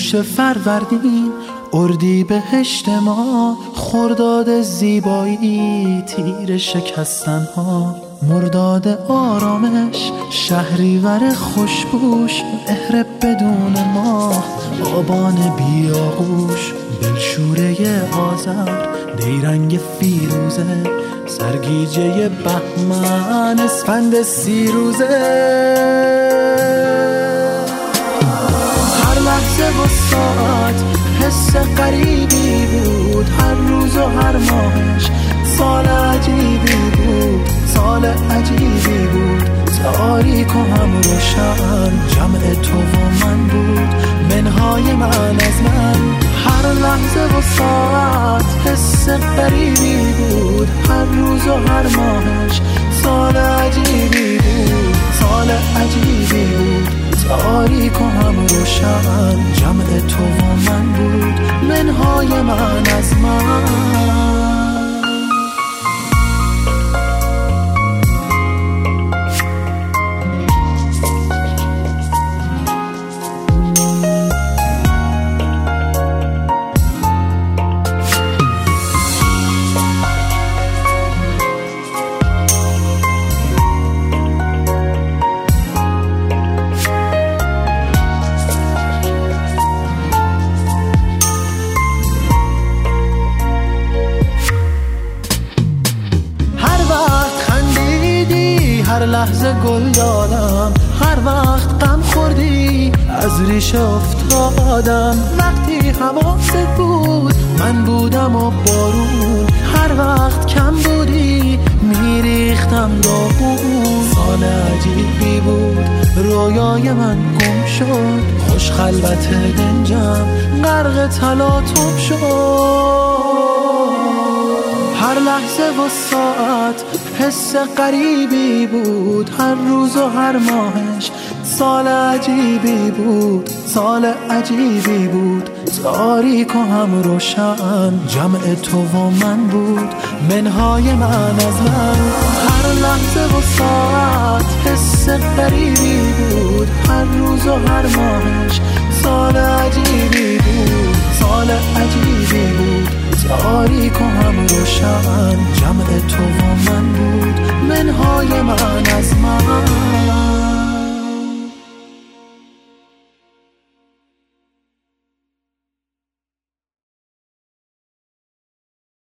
نوش فروردین، اردیبهشت ما، خرداد زیبایی، تیر شکستن ها، مرداد آرامش، شهریور خوشبوش، مهر بدون ماه، آبان بیاغوش، دلشوره آذر، نیرنگ فیروزه، سرگیجه بهمن، اسفند سیروزه. هر لحظه و ساعت حس غریبی بود، هر روز و هر ماهش سال عجیبی بود، سال عجیبی بود، تاریک و هم روشن، جمع تو و من بود، منهای من از من. هر لحظه و ساعت حس غریبی بود، هر روز و هر ماهش سال عجیبی بود، سال عجیبی بود، تاریک و هم روشن، جمع تو و من بود، منهای من از من. هر لحظه گل دادم، هر وقت غم خوردی از ریشه افتادم، وقتی حواست بود من بودم و بارون، هر وقت کم بودی میریختم داغون. سال عجیبی بود، رویای من گم شد، خوش خلوت دنجم غرق تلاطم شد. هر لحظه و ساعت حس غریبی بود، هر روز و هر ماهش سال عجیبی بود، سال عجیبی بود، تاریک و هم روشن، جمع تو و من بود، منهای من از من. هر لحظه و ساعت حس غریبی بود، هر روز و هر ماهش سال عجیبی بود، سال عجیبی بود، تاریک و هم روشن، جمع تو و من بود، منهای من از